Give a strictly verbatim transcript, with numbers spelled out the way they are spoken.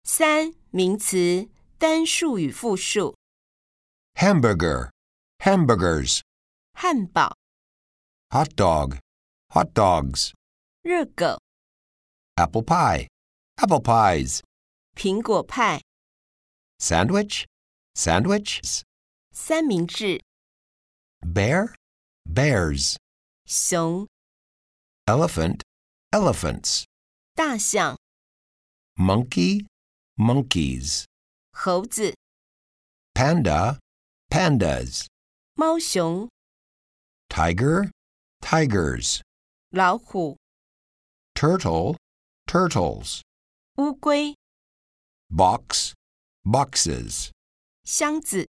三、名词，单数与复数。 hamburger, hamburgers, 汉堡、 hot dog, hot dogs, 热狗、 apple pie, apple pies, 苹果派、 sandwich, sandwiches, 三明治、 bear, bears, 熊、 elephant, elephants, 大象、 monkey, monkeys, 猴子、 panda, pandas, 猫熊、 tiger, tigers, 老虎、 turtle, turtles, 乌龟、 box, boxes. 箱子。